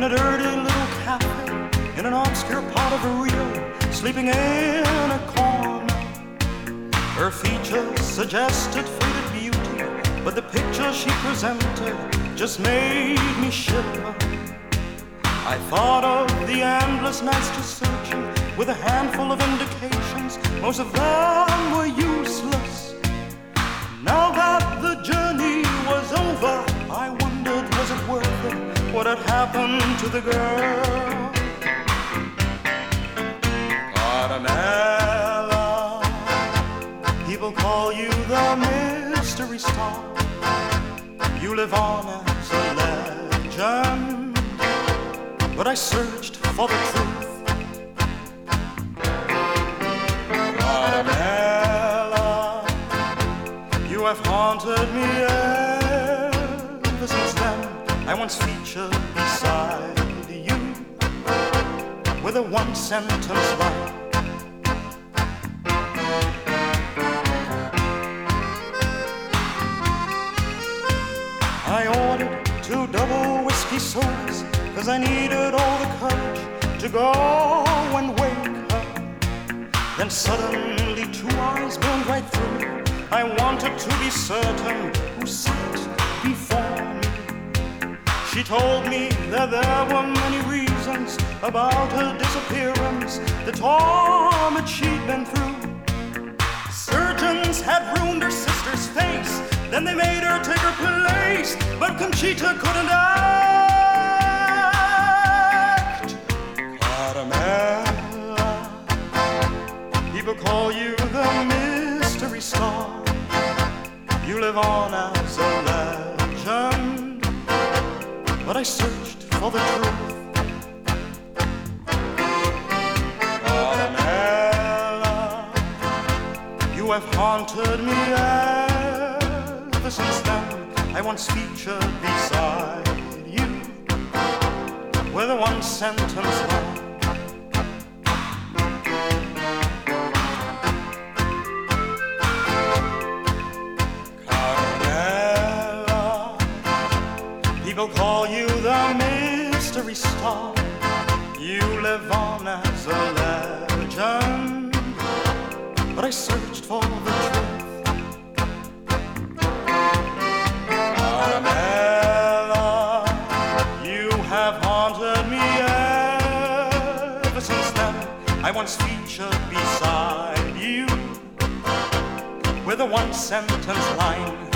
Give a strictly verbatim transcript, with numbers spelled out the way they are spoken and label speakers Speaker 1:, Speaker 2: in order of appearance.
Speaker 1: in a dirty little cafe, in an obscure part of Rio, sleeping in a corner. Her features suggested faded beauty, but the picture she presented just made me shiver. I thought of the endless nights just searching, with a handful of indications, most of them were useless. Now that the journey was over, I wondered, was it worth it? What had happened to the girl? Carmela, people call you the mystery star. You live on as a legend, but I searched for the truth. Carmela, you have haunted me ever since then. I once featured beside you with a one-sentence line. I ordered two double whiskey sodas, 'cause I needed all the courage to go and wake her. Then suddenly two eyes burned right through me. I wanted to be certain who sat before me. She told me that there were many reasons about her disappearance, the torment she'd been through. Surgeons had ruined her sister's face, then they made her take her place, but Conchita couldn't act. Carmela, people call you the mystery star. You live on as a legend, but I searched for the truth. Carmela, you have haunted me ever since then. I once featured beside you with a one-sentence line. Carmela, people call you the mystery star. You live on as a legend, but I searched for the truth. Carmela, you have haunted me ever since then. I once featured beside you with a one-sentence line.